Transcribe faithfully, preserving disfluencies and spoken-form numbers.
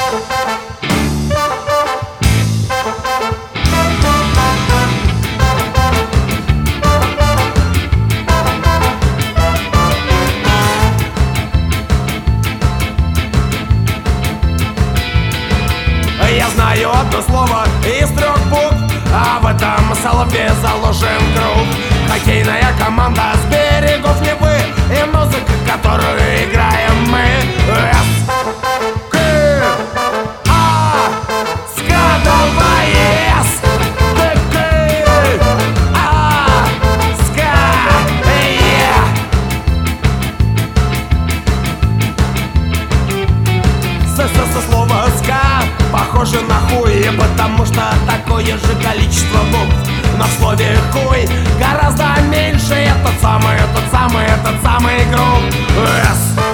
Я знаю одно слово из трех букв, а в этом соловье заложен круг. Хоккейная команда с берегов Невы, и музыка, которую играем мы. С, К, А, ска, давай, С, Т, К, А, ска, е. С, с, со слова ска похоже на хуй, потому что такое же количество букв. Но в слове хуй гораздо меньше этот самый, этот самый, этот самый групп. С.